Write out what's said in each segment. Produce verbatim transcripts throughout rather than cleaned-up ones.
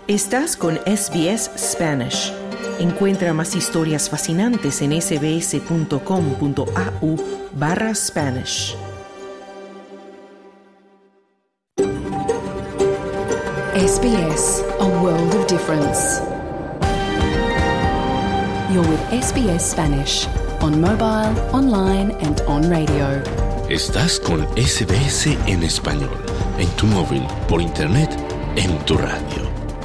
Estás con S B S Spanish. Encuentra más historias fascinantes en sbs.com.au barra Spanish. S B S, a world of difference. You're with S B S Spanish, on mobile, online and on radio. Estás con S B S en español, en tu móvil, por internet, en tu radio.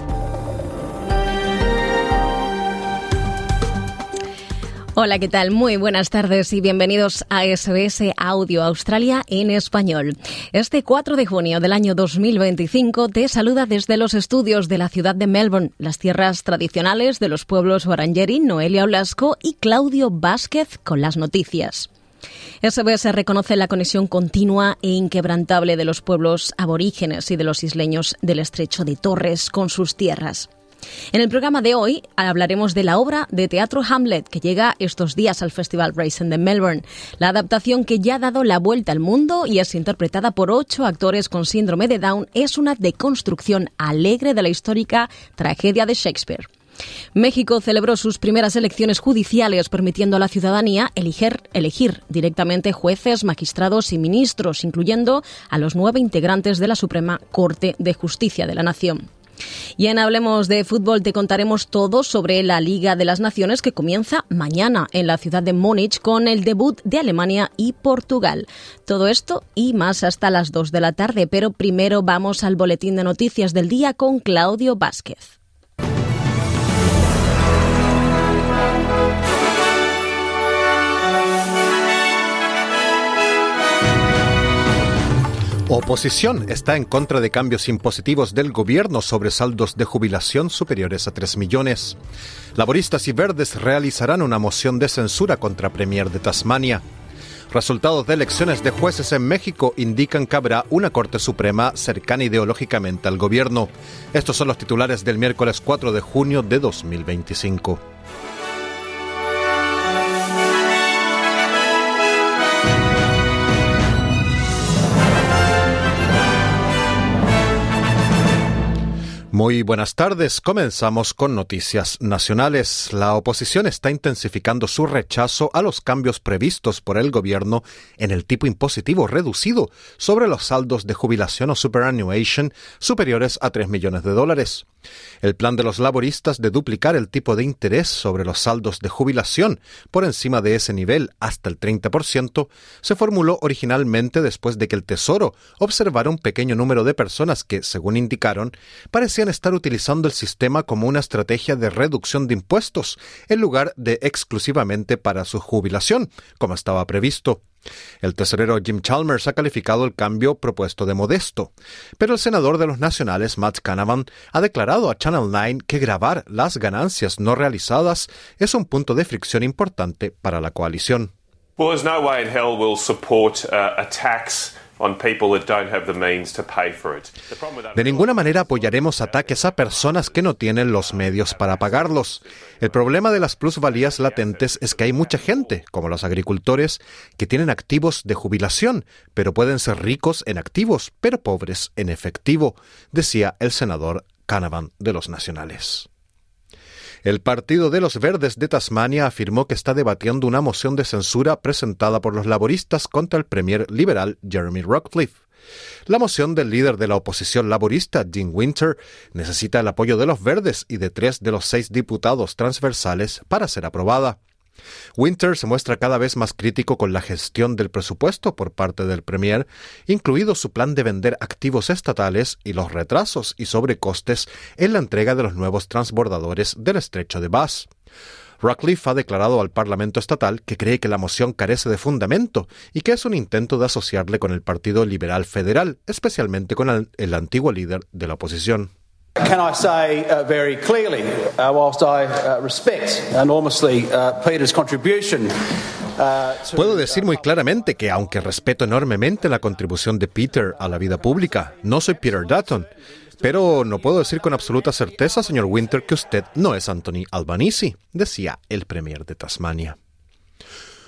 Hola, ¿qué tal? Muy buenas tardes y bienvenidos a S B S Audio Australia en español. Este cuatro de junio del año dos mil veinticinco te saluda desde los estudios de la ciudad de Melbourne, las tierras tradicionales de los pueblos Wurundjeri, Noelia Blasco y Claudio Vázquez con las noticias. S B S reconoce la conexión continua e inquebrantable de los pueblos aborígenes y de los isleños del Estrecho de Torres con sus tierras. En el programa de hoy hablaremos de la obra de teatro Hamlet, que llega estos días al Festival Racing de Melbourne. La adaptación, que ya ha dado la vuelta al mundo y es interpretada por ocho actores con síndrome de Down, es una deconstrucción alegre de la histórica tragedia de Shakespeare. México celebró sus primeras elecciones judiciales, permitiendo a la ciudadanía elegir, elegir directamente jueces, magistrados y ministros, incluyendo a los nueve integrantes de la Suprema Corte de Justicia de la Nación. Y en Hablemos de Fútbol te contaremos todo sobre la Liga de las Naciones, que comienza mañana en la ciudad de Múnich con el debut de Alemania y Portugal. Todo esto y más hasta las dos de la tarde, pero primero vamos al boletín de noticias del día con Claudio Vázquez. Oposición está en contra de cambios impositivos del gobierno sobre saldos de jubilación superiores a tres millones. Laboristas y verdes realizarán una moción de censura contra Premier de Tasmania. Resultados de elecciones de jueces en México indican que habrá una Corte Suprema cercana ideológicamente al gobierno. Estos son los titulares del miércoles cuatro de junio de dos mil veinticinco. Muy buenas tardes. Comenzamos con noticias nacionales. La oposición está intensificando su rechazo a los cambios previstos por el gobierno en el tipo impositivo reducido sobre los saldos de jubilación o superannuation superiores a tres millones de dólares. El plan de los laboristas de duplicar el tipo de interés sobre los saldos de jubilación por encima de ese nivel hasta el treinta por ciento se formuló originalmente después de que el Tesoro observara un pequeño número de personas que, según indicaron, parecían estar utilizando el sistema como una estrategia de reducción de impuestos en lugar de exclusivamente para su jubilación, como estaba previsto. El tesorero Jim Chalmers ha calificado el cambio propuesto de modesto, pero el senador de los nacionales Matt Canavan ha declarado a Channel nueve que gravar las ganancias no realizadas es un punto de fricción importante para la coalición. Well, there's no way in hell we'll support uh, a tax on people that don't have the means to pay for it. De ninguna manera apoyaremos ataques a personas que no tienen los medios para pagarlos. El problema de las plusvalías latentes es que hay mucha gente, como los agricultores, que tienen activos de jubilación, pero pueden ser ricos en activos, pero pobres en efectivo, decía el senador Canavan de los nacionales. El Partido de los Verdes de Tasmania afirmó que está debatiendo una moción de censura presentada por los laboristas contra el premier liberal Jeremy Rockcliffe. La moción del líder de la oposición laborista, Dean Winter, necesita el apoyo de los verdes y de tres de los seis diputados transversales para ser aprobada. Winter se muestra cada vez más crítico con la gestión del presupuesto por parte del Premier, incluido su plan de vender activos estatales y los retrasos y sobrecostes en la entrega de los nuevos transbordadores del Estrecho de Bass. Rockcliffe ha declarado al Parlamento estatal que cree que la moción carece de fundamento y que es un intento de asociarle con el Partido Liberal Federal, especialmente con el, el antiguo líder de la oposición. Can I say uh, very clearly, uh, whilst I uh, respect enormously uh, Peter's contribution, uh, to... Puedo decir muy claramente que, aunque respeto enormemente la contribución de Peter a la vida pública, no soy Peter Dutton, pero no puedo decir con absoluta certeza, señor Winter, que usted no es Anthony Albanese, decía el premier de Tasmania.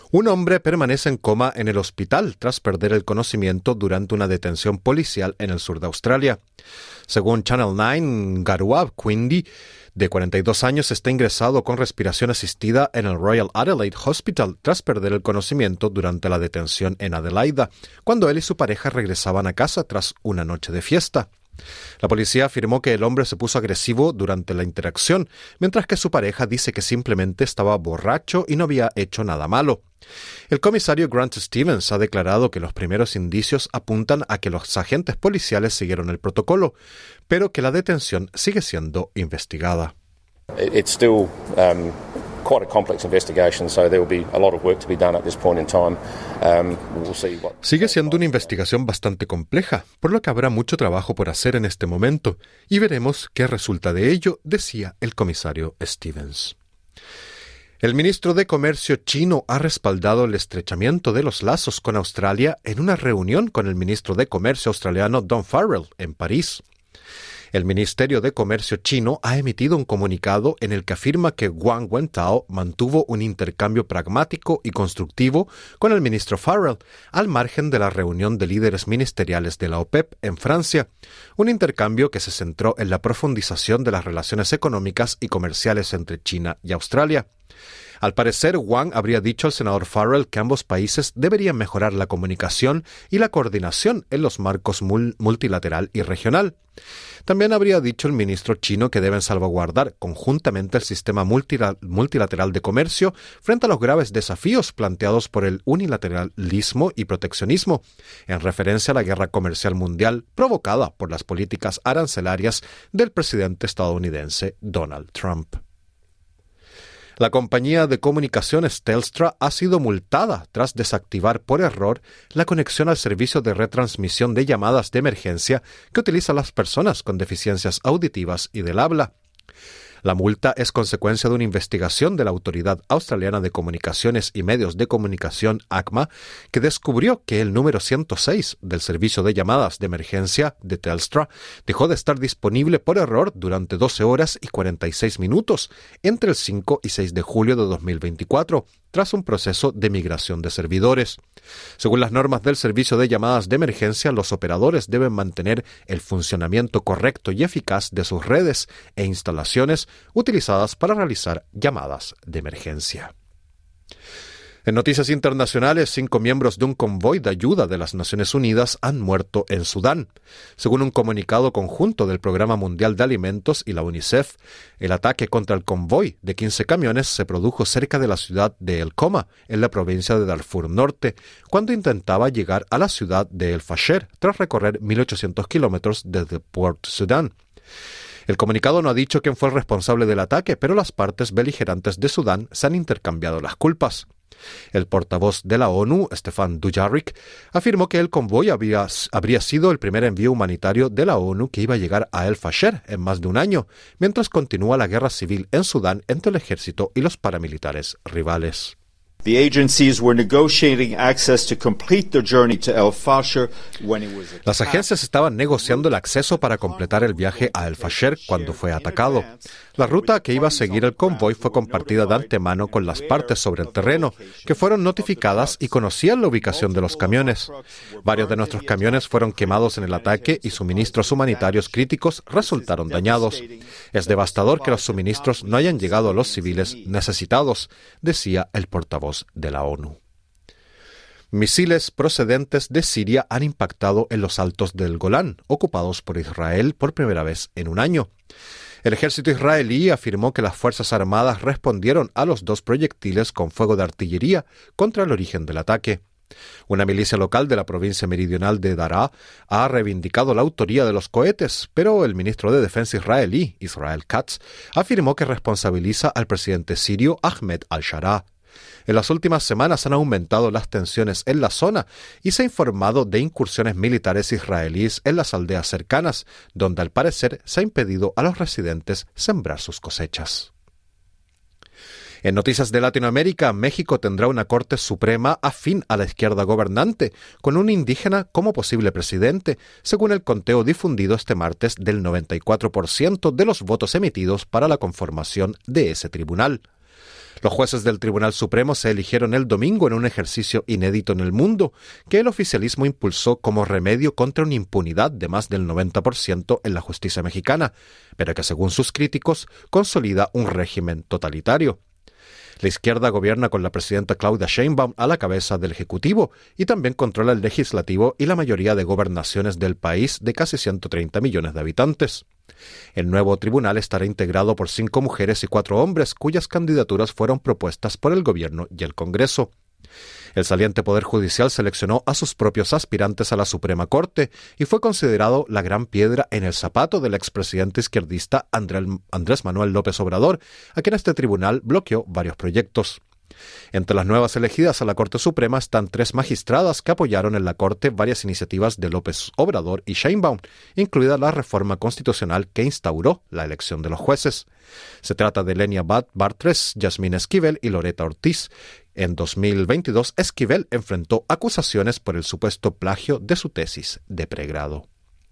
Un hombre permanece en coma en el hospital tras perder el conocimiento durante una detención policial en el sur de Australia. Según Channel nueve, Gaurav Quindi, de cuarenta y dos años, está ingresado con respiración asistida en el Royal Adelaide Hospital tras perder el conocimiento durante la detención en Adelaida, cuando él y su pareja regresaban a casa tras una noche de fiesta. La policía afirmó que el hombre se puso agresivo durante la interacción, mientras que su pareja dice que simplemente estaba borracho y no había hecho nada malo. El comisario Grant Stevens ha declarado que los primeros indicios apuntan a que los agentes policiales siguieron el protocolo, pero que la detención sigue siendo investigada. It's still um, quite a complex investigation, so there will be a lot of work to be done at this point in time. Um, we'll see what... Sigue siendo una investigación bastante compleja, por lo que habrá mucho trabajo por hacer en este momento, y veremos qué resulta de ello, decía el comisario Stevens. El ministro de Comercio chino ha respaldado el estrechamiento de los lazos con Australia en una reunión con el ministro de Comercio australiano Don Farrell en París. El Ministerio de Comercio chino ha emitido un comunicado en el que afirma que Wang Wentao mantuvo un intercambio pragmático y constructivo con el ministro Farrell, al margen de la reunión de líderes ministeriales de la OPEP en Francia, un intercambio que se centró en la profundización de las relaciones económicas y comerciales entre China y Australia. Al parecer, Wang habría dicho al senador Farrell que ambos países deberían mejorar la comunicación y la coordinación en los marcos multilateral y regional. También habría dicho el ministro chino que deben salvaguardar conjuntamente el sistema multilateral de comercio frente a los graves desafíos planteados por el unilateralismo y proteccionismo, en referencia a la guerra comercial mundial provocada por las políticas arancelarias del presidente estadounidense Donald Trump. La compañía de comunicaciones Telstra ha sido multada tras desactivar por error la conexión al servicio de retransmisión de llamadas de emergencia que utilizan las personas con deficiencias auditivas y del habla. La multa es consecuencia de una investigación de la Autoridad Australiana de Comunicaciones y Medios de Comunicación, A C M A, que descubrió que el número ciento seis del servicio de llamadas de emergencia de Telstra dejó de estar disponible por error durante doce horas y cuarenta y seis minutos entre el cinco y seis de julio de dos mil veinticuatro, tras un proceso de migración de servidores. Según las normas del servicio de llamadas de emergencia, los operadores deben mantener el funcionamiento correcto y eficaz de sus redes e instalaciones utilizadas para realizar llamadas de emergencia. En noticias internacionales, cinco miembros de un convoy de ayuda de las Naciones Unidas han muerto en Sudán. Según un comunicado conjunto del Programa Mundial de Alimentos y la UNICEF, el ataque contra el convoy de quince camiones se produjo cerca de la ciudad de El Coma, en la provincia de Darfur Norte, cuando intentaba llegar a la ciudad de El Fasher tras recorrer mil ochocientos kilómetros desde Port Sudán. El comunicado no ha dicho quién fue el responsable del ataque, pero las partes beligerantes de Sudán se han intercambiado las culpas. El portavoz de la ONU, Stefan Dujarric, afirmó que el convoy había, habría sido el primer envío humanitario de la ONU que iba a llegar a El Fasher en más de un año, mientras continúa la guerra civil en Sudán entre el ejército y los paramilitares rivales. The agencies were negotiating access to complete their journey to El Fasher when it was attacked. Las agencias estaban negociando el acceso para completar el viaje a El Fasher cuando fue atacado. La ruta que iba a seguir el convoy fue compartida de antemano con las partes sobre el terreno, que fueron notificadas y conocían la ubicación de los camiones. Varios de nuestros camiones fueron quemados en el ataque y suministros humanitarios críticos resultaron dañados. Es devastador que los suministros no hayan llegado a los civiles necesitados, decía el portavoz de la ONU. Misiles procedentes de Siria han impactado en los altos del Golán, ocupados por Israel por primera vez en un año. El ejército israelí afirmó que las Fuerzas Armadas respondieron a los dos proyectiles con fuego de artillería contra el origen del ataque. Una milicia local de la provincia meridional de Daraa ha reivindicado la autoría de los cohetes, pero el ministro de Defensa israelí, Israel Katz, afirmó que responsabiliza al presidente sirio Ahmed al-Sharaa. En las últimas semanas han aumentado las tensiones en la zona y se ha informado de incursiones militares israelíes en las aldeas cercanas, donde al parecer se ha impedido a los residentes sembrar sus cosechas. En noticias de Latinoamérica, México tendrá una Corte Suprema afín a la izquierda gobernante, con un indígena como posible presidente, según el conteo difundido este martes del noventa y cuatro por ciento de los votos emitidos para la conformación de ese tribunal. Los jueces del Tribunal Supremo se eligieron el domingo en un ejercicio inédito en el mundo que el oficialismo impulsó como remedio contra una impunidad de más del noventa por ciento en la justicia mexicana, pero que según sus críticos consolida un régimen totalitario. La izquierda gobierna con la presidenta Claudia Sheinbaum a la cabeza del Ejecutivo y también controla el Legislativo y la mayoría de gobernaciones del país de casi ciento treinta millones de habitantes. El nuevo tribunal estará integrado por cinco mujeres y cuatro hombres cuyas candidaturas fueron propuestas por el gobierno y el Congreso. El saliente Poder Judicial seleccionó a sus propios aspirantes a la Suprema Corte y fue considerado la gran piedra en el zapato del expresidente izquierdista Andrés Manuel López Obrador, a quien este tribunal bloqueó varios proyectos. Entre las nuevas elegidas a la Corte Suprema están tres magistradas que apoyaron en la Corte varias iniciativas de López Obrador y Sheinbaum, incluida la reforma constitucional que instauró la elección de los jueces. Se trata de Lenia Bartres, Yasmín Esquivel y Loreta Ortiz. En dos mil veintidós, Esquivel enfrentó acusaciones por el supuesto plagio de su tesis de pregrado.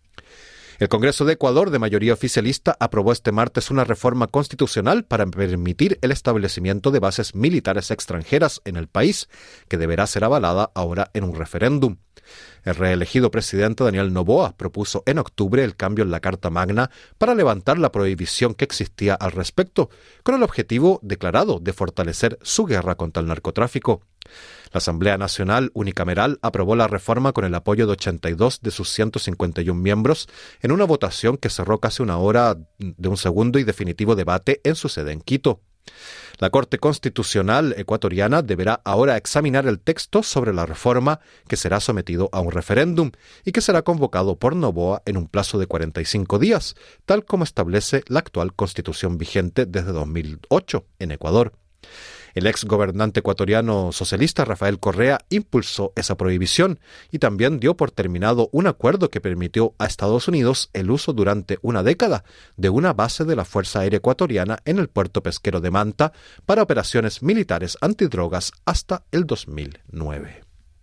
El Congreso de Ecuador, de mayoría oficialista, aprobó este martes una reforma constitucional para permitir el establecimiento de bases militares extranjeras en el país, que deberá ser avalada ahora en un referéndum. El reelegido presidente Daniel Noboa propuso en octubre el cambio en la Carta Magna para levantar la prohibición que existía al respecto, con el objetivo declarado de fortalecer su guerra contra el narcotráfico. La Asamblea Nacional Unicameral aprobó la reforma con el apoyo de ochenta y dos de sus ciento cincuenta y uno miembros en una votación que cerró casi una hora de un segundo y definitivo debate en su sede en Quito. La Corte Constitucional ecuatoriana deberá ahora examinar el texto sobre la reforma que será sometido a un referéndum y que será convocado por Noboa en un plazo de cuarenta y cinco días, tal como establece la actual Constitución vigente desde dos mil ocho en Ecuador. El ex gobernante ecuatoriano socialista Rafael Correa impulsó esa prohibición y también dio por terminado un acuerdo que permitió a Estados Unidos el uso durante una década de una base de la Fuerza Aérea Ecuatoriana en el puerto pesquero de Manta para operaciones militares antidrogas hasta el dos mil nueve.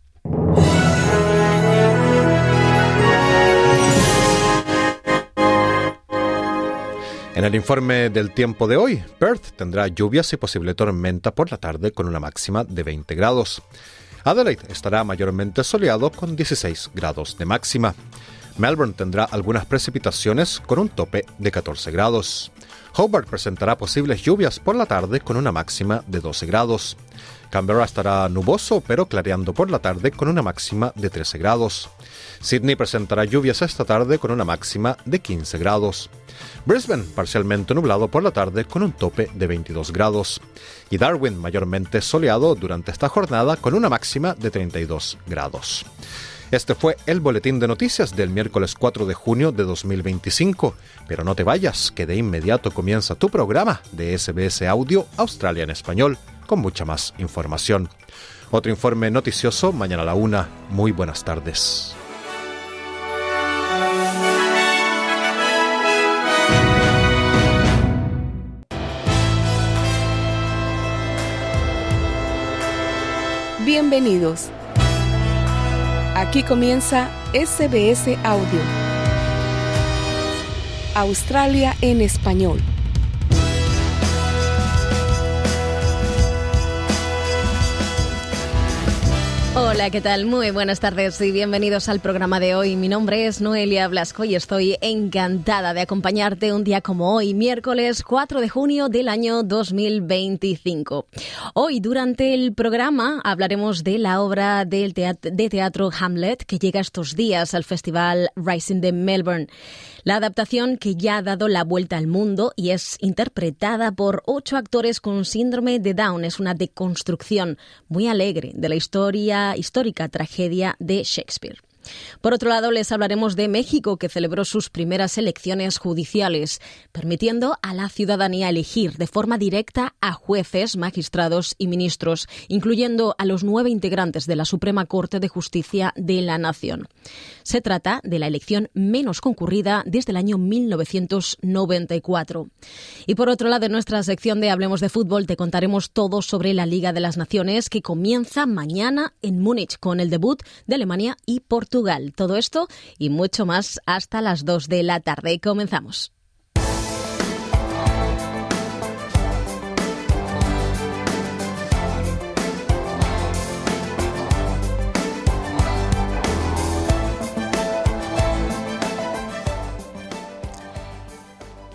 En el informe del tiempo de hoy, Perth tendrá lluvias y posible tormenta por la tarde con una máxima de veinte grados. Adelaide estará mayormente soleado con dieciséis grados de máxima. Melbourne tendrá algunas precipitaciones con un tope de catorce grados. Hobart presentará posibles lluvias por la tarde con una máxima de doce grados. Canberra estará nuboso pero clareando por la tarde con una máxima de trece grados. Sydney presentará lluvias esta tarde con una máxima de quince grados. Brisbane parcialmente nublado por la tarde con un tope de veintidós grados. Y Darwin mayormente soleado durante esta jornada con una máxima de treinta y dos grados. Este fue el boletín de noticias del miércoles cuatro de junio de dos mil veinticinco. Pero no te vayas, que de inmediato comienza tu programa de S B S Audio Australia en Español, con mucha más información. Otro informe noticioso mañana a la una. Muy buenas tardes. Bienvenidos. Aquí comienza S B S Audio Australia en Español. Hola, ¿qué tal? Muy buenas tardes y bienvenidos al programa de hoy. Mi nombre es Noelia Blasco y estoy encantada de acompañarte un día como hoy, miércoles cuatro de junio del año dos mil veinticinco. Hoy, durante el programa, hablaremos de la obra del teatro, de teatro Hamlet, que llega estos días al Festival Rising de Melbourne. La adaptación, que ya ha dado la vuelta al mundo y es interpretada por ocho actores con síndrome de Down, es una deconstrucción muy alegre de la historia, histórica tragedia de Shakespeare. Por otro lado, les hablaremos de México, que celebró sus primeras elecciones judiciales, permitiendo a la ciudadanía elegir de forma directa a jueces, magistrados y ministros, incluyendo a los nueve integrantes de la Suprema Corte de Justicia de la Nación. Se trata de la elección menos concurrida desde el año mil novecientos noventa y cuatro. Y por otro lado, en nuestra sección de Hablemos de Fútbol, te contaremos todo sobre la Liga de las Naciones, que comienza mañana en Múnich con el debut de Alemania y Portugal. Todo esto y mucho más hasta las dos de la tarde. Comenzamos.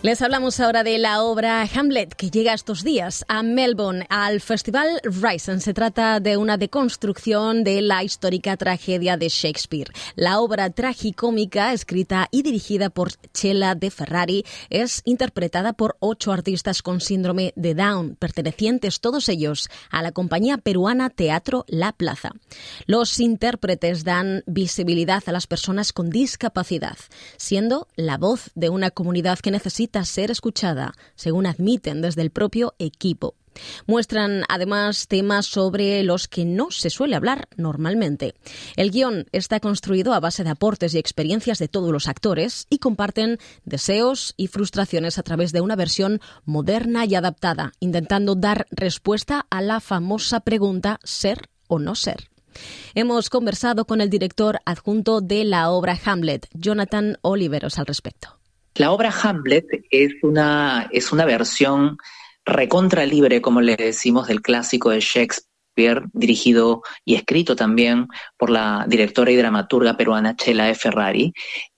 Les hablamos ahora de la obra Hamlet, que llega estos días a Melbourne, al Festival Risen. Se trata de una deconstrucción de la histórica tragedia de Shakespeare. La obra tragicómica, escrita y dirigida por Chela de Ferrari, es interpretada por ocho artistas con síndrome de Down, pertenecientes todos ellos a la compañía peruana Teatro La Plaza. Los intérpretes dan visibilidad a las personas con discapacidad, siendo la voz de una comunidad que necesita ser escuchada, según admiten desde el propio equipo. Muestran además temas sobre los que no se suele hablar normalmente. El guión está construido a base de aportes y experiencias de todos los actores y comparten deseos y frustraciones a través de una versión moderna y adaptada, intentando dar respuesta a la famosa pregunta ¿ser o no ser? Hemos conversado con el director adjunto de la obra Hamlet, Jonathan Oliveros, al respecto. La obra Hamlet es una, es una versión recontra libre, como le decimos, del clásico de Shakespeare, dirigido y escrito también por la directora y dramaturga peruana Chela de Ferrari.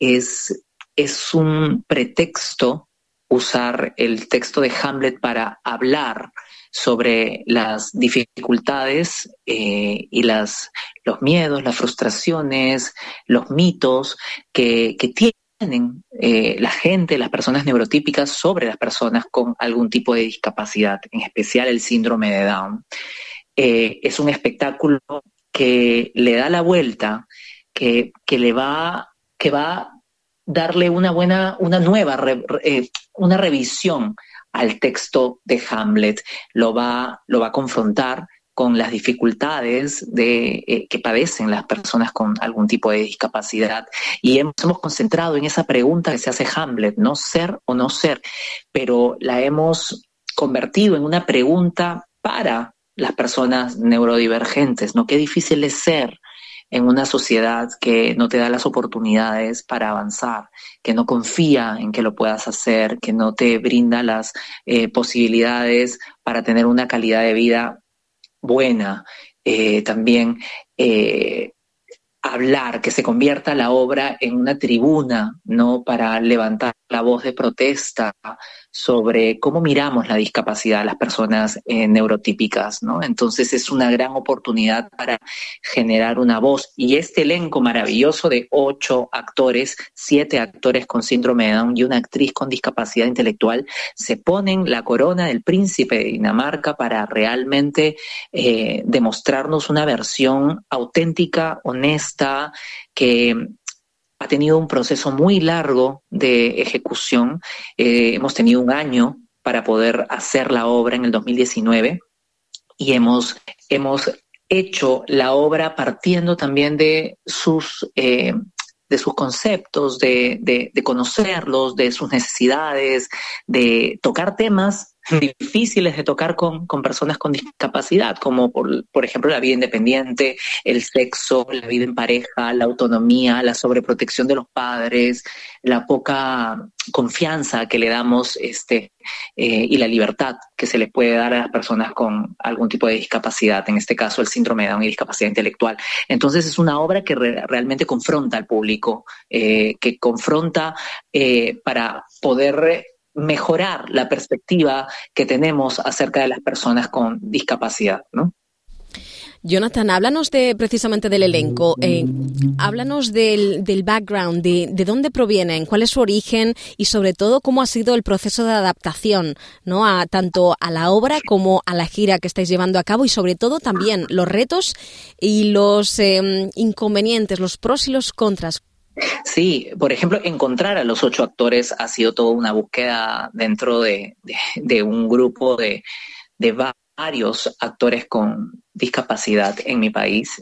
Es, es un pretexto usar el texto de Hamlet para hablar sobre las dificultades eh, y las, los miedos, las frustraciones, los mitos que, que tienen tienen eh, la gente, las personas neurotípicas sobre las personas con algún tipo de discapacidad, en especial el síndrome de Down. Eh, es un espectáculo que le da la vuelta, que, que le va, que va a darle una buena, una nueva, re, eh, una revisión al texto de Hamlet. Lo va, lo va a confrontar con las dificultades de, eh, que padecen las personas con algún tipo de discapacidad. Y hemos, hemos concentrado en esa pregunta que se hace Hamlet, ¿no? ¿Ser o no ser? Pero la hemos convertido en una pregunta para las personas neurodivergentes, ¿no? Qué difícil es ser en una sociedad que no te da las oportunidades para avanzar, que no confía en que lo puedas hacer, que no te brinda las eh, posibilidades para tener una calidad de vida buena. Eh, también eh, hablar, que se convierta la obra en una tribuna, ¿no? Para levantar la voz de protesta sobre cómo miramos la discapacidad a las personas eh, neurotípicas, ¿no? Entonces es una gran oportunidad para generar una voz. Y este elenco maravilloso de ocho actores, siete actores con síndrome de Down y una actriz con discapacidad intelectual, se ponen la corona del príncipe de Dinamarca para realmente eh, demostrarnos una versión auténtica, honesta, que ha tenido un proceso muy largo de ejecución. Eh, hemos tenido un año para poder hacer la obra en el dos mil diecinueve y hemos, hemos hecho la obra partiendo también de sus, eh, de sus conceptos, de, de, de conocerlos, de sus necesidades, de tocar temas difíciles de tocar con, con personas con discapacidad, como por, por ejemplo la vida independiente, el sexo, la vida en pareja, la autonomía, la sobreprotección de los padres, la poca confianza que le damos este, eh, y la libertad que se le puede dar a las personas con algún tipo de discapacidad, en este caso el síndrome de Down y discapacidad intelectual. Entonces es una obra que re- realmente confronta al público, eh, que confronta eh, para poder mejorar la perspectiva que tenemos acerca de las personas con discapacidad, ¿no? Jonathan, háblanos de, precisamente del elenco, eh, háblanos del, del background, de, de dónde provienen, cuál es su origen y sobre todo cómo ha sido el proceso de adaptación, ¿no? A, tanto a la obra como a la gira que estáis llevando a cabo y sobre todo también los retos y los eh, inconvenientes, los pros y los contras. Sí, por ejemplo, encontrar a los ocho actores ha sido toda una búsqueda dentro de, de, de un grupo de, de varios actores con discapacidad en mi país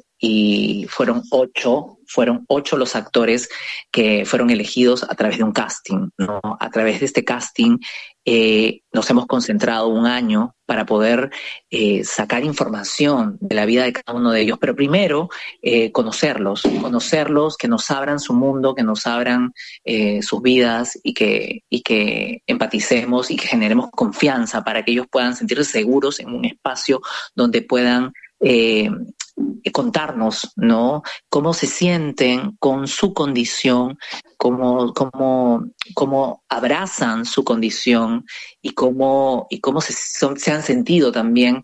y fueron ocho, fueron ocho los actores que fueron elegidos a través de un casting, ¿no? A través de este casting eh, nos hemos concentrado un año para poder eh, sacar información de la vida de cada uno de ellos, pero primero eh, conocerlos, conocerlos, que nos abran su mundo, que nos abran eh, sus vidas y que, y que empaticemos y que generemos confianza para que ellos puedan sentirse seguros en un espacio donde puedan eh, contarnos, ¿no? Cómo se sienten con su condición, cómo, cómo, cómo abrazan su condición y cómo, y cómo se, son, se han sentido también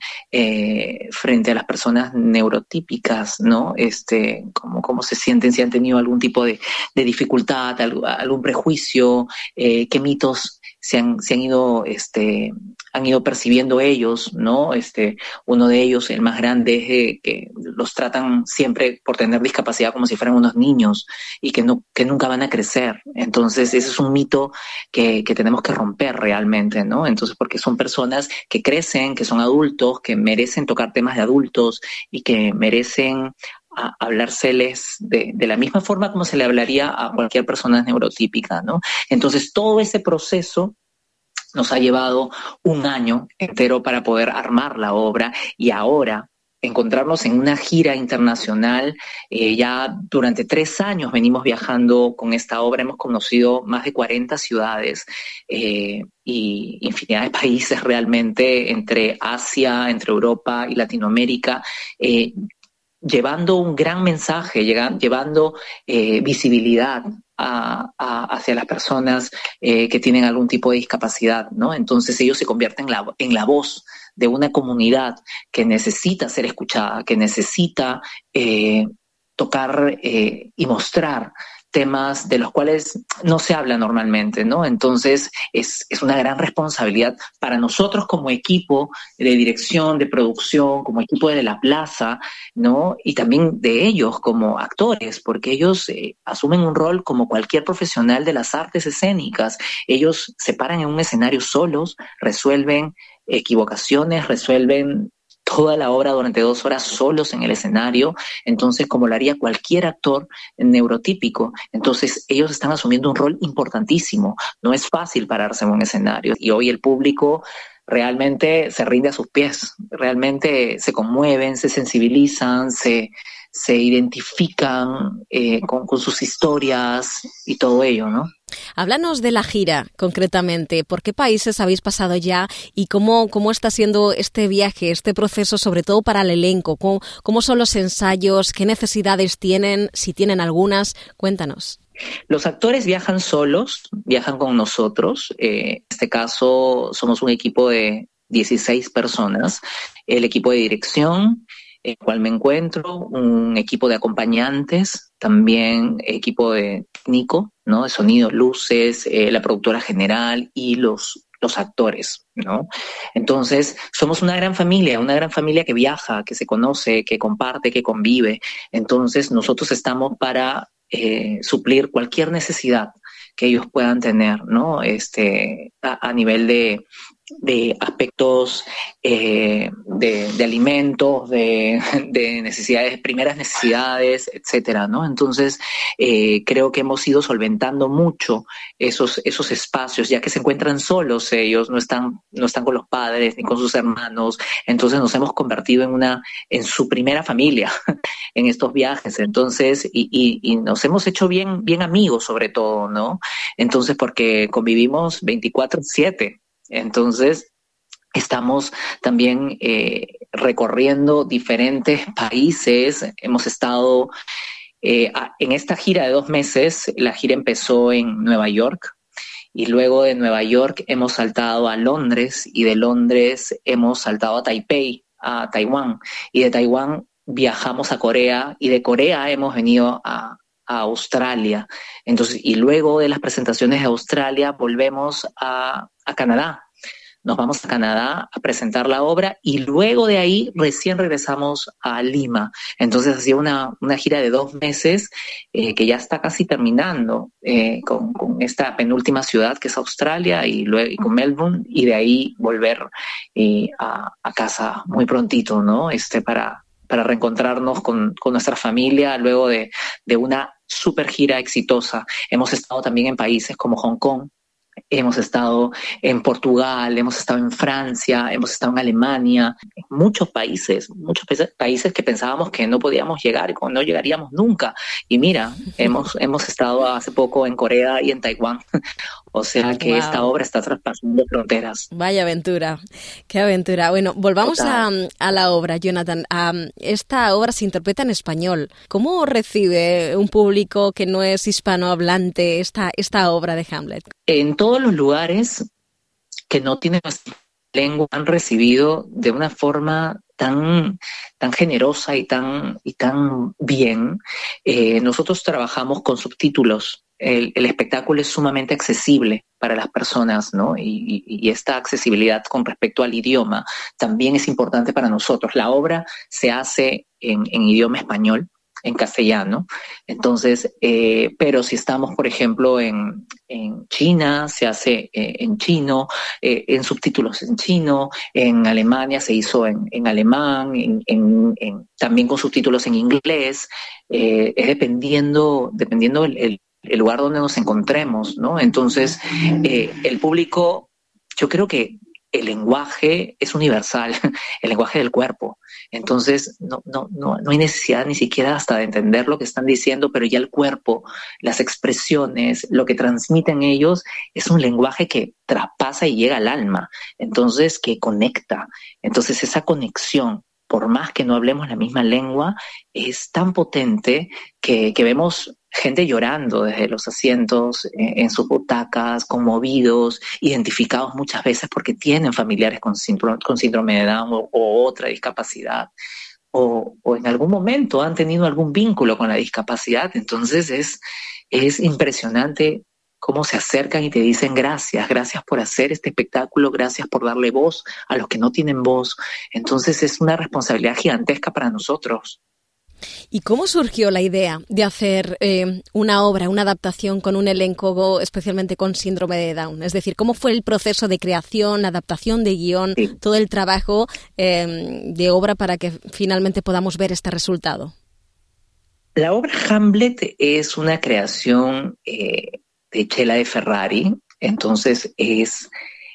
eh, frente a las personas neurotípicas, ¿no? Este, cómo, cómo se sienten, si han tenido algún tipo de, de dificultad, algún, algún prejuicio, eh, qué mitos se han, se han ido, este, han ido percibiendo ellos, ¿no? Este, uno de ellos, el más grande, es eh, que los tratan siempre por tener discapacidad como si fueran unos niños y que no, que nunca van a crecer. Entonces, ese es un mito que, que tenemos que romper realmente, ¿no? Entonces, porque son personas que crecen, que son adultos, que merecen tocar temas de adultos y que merecen a hablárseles de, de la misma forma como se le hablaría a cualquier persona neurotípica, ¿no? Entonces, todo ese proceso nos ha llevado un año entero para poder armar la obra y ahora encontrarnos en una gira internacional. Eh, ya durante tres años venimos viajando con esta obra, hemos conocido más de cuarenta ciudades eh, y infinidad de países realmente, entre Asia, entre Europa y Latinoamérica, eh, llevando un gran mensaje, llevando eh, visibilidad a, a, hacia las personas eh, que tienen algún tipo de discapacidad, ¿no? Entonces ellos se convierten en la, en la voz de una comunidad que necesita ser escuchada, que necesita eh, tocar eh, y mostrar temas de los cuales no se habla normalmente, ¿no? Entonces es, es una gran responsabilidad para nosotros como equipo de dirección, de producción, como equipo de la plaza, ¿no? Y también de ellos como actores, porque ellos eh, asumen un rol como cualquier profesional de las artes escénicas. Ellos se paran en un escenario solos, resuelven equivocaciones, resuelven toda la obra durante dos horas solos en el escenario, entonces como lo haría cualquier actor neurotípico. Entonces ellos están asumiendo un rol importantísimo. No es fácil pararse en un escenario y hoy el público realmente se rinde a sus pies, realmente se conmueven, se sensibilizan, se, se identifican eh, con, con sus historias y todo ello, ¿no? Háblanos de la gira, concretamente. ¿Por qué países habéis pasado ya y cómo, cómo está siendo este viaje, este proceso, sobre todo para el elenco? ¿Cómo, cómo son los ensayos? ¿Qué necesidades tienen? Si tienen algunas, cuéntanos. Los actores viajan solos, viajan con nosotros. Eh, en este caso somos un equipo de dieciséis personas. El equipo de dirección, en el cual me encuentro, un equipo de acompañantes, también equipo de técnico, ¿no? De sonido, luces, eh, la productora general y los, los actores, ¿no? Entonces, somos una gran familia, una gran familia que viaja, que se conoce, que comparte, que convive. Entonces, nosotros estamos para eh, suplir cualquier necesidad que ellos puedan tener, ¿no? Este, a, a nivel de de aspectos eh, de, de alimentos, de, de necesidades, primeras necesidades, etcétera, ¿no? Entonces, eh, creo que hemos ido solventando mucho esos, esos espacios, ya que se encuentran solos ellos, no están, no están con los padres ni con sus hermanos. Entonces nos hemos convertido en una, en su primera familia en estos viajes. Entonces, y, y, y nos hemos hecho bien, bien amigos sobre todo, ¿no? Entonces, porque convivimos veinticuatro siete. Entonces, estamos también eh, recorriendo diferentes países. Hemos estado eh, a, en esta gira de dos meses. La gira empezó en Nueva York y luego de Nueva York hemos saltado a Londres y de Londres hemos saltado a Taipei, a Taiwán, y de Taiwán viajamos a Corea y de Corea hemos venido a a Australia. Entonces, y luego de las presentaciones de Australia volvemos a, a Canadá. Nos vamos a Canadá a presentar la obra y luego de ahí recién regresamos a Lima. Entonces ha sido una, una gira de dos meses eh, que ya está casi terminando eh, con, con esta penúltima ciudad que es Australia y luego y con Melbourne, y de ahí volver eh, a, a casa muy prontito, ¿no? Este, para para reencontrarnos con, con nuestra familia luego de, de una super gira exitosa. Hemos estado también en países como Hong Kong, hemos estado en Portugal, hemos estado en Francia, hemos estado en Alemania, en muchos países, muchos países que pensábamos que no podíamos llegar y no llegaríamos nunca. Y mira, hemos, hemos estado hace poco en Corea y en Taiwán. O sea que wow. esta obra está traspasando fronteras. Vaya aventura, qué aventura. Bueno, volvamos a, a la obra, Jonathan. Um, esta obra se interpreta en español. ¿Cómo recibe un público que no es hispanohablante esta, esta obra de Hamlet? En todos los lugares que no tienen nuestra lengua han recibido de una forma tan, tan generosa y tan, y tan bien. Eh, nosotros trabajamos con subtítulos. El, el espectáculo es sumamente accesible para las personas, ¿no? Y, y, y esta accesibilidad con respecto al idioma también es importante para nosotros. La obra se hace en, en idioma español, en castellano. Entonces, eh, pero si estamos, por ejemplo, en, en China, se hace eh, en chino, eh, en subtítulos en chino, en Alemania se hizo en, en alemán, en, en, en, también con subtítulos en inglés, eh, es dependiendo, dependiendo el, el el lugar donde nos encontremos, ¿no? Entonces, eh, el público, yo creo que el lenguaje es universal, el lenguaje del cuerpo. Entonces, no, no, no, no hay necesidad ni siquiera hasta de entender lo que están diciendo, pero ya el cuerpo, las expresiones, lo que transmiten ellos, es un lenguaje que traspasa y llega al alma. Entonces, que conecta. Entonces, esa conexión, por más que no hablemos la misma lengua, es tan potente que, que vemos gente llorando desde los asientos, eh, en sus butacas, conmovidos, identificados muchas veces porque tienen familiares con síndrome, con síndrome de Down o, o otra discapacidad, o, o en algún momento han tenido algún vínculo con la discapacidad. Entonces es, es impresionante cómo se acercan y te dicen gracias, gracias por hacer este espectáculo, gracias por darle voz a los que no tienen voz. Entonces es una responsabilidad gigantesca para nosotros. ¿Y cómo surgió la idea de hacer eh, una obra, una adaptación con un elenco especialmente con síndrome de Down? Es decir, ¿cómo fue el proceso de creación, adaptación de guión, sí. todo el trabajo eh, de obra para que finalmente podamos ver este resultado? La obra Hamlet es una creación eh, de Chela de Ferrari, entonces es,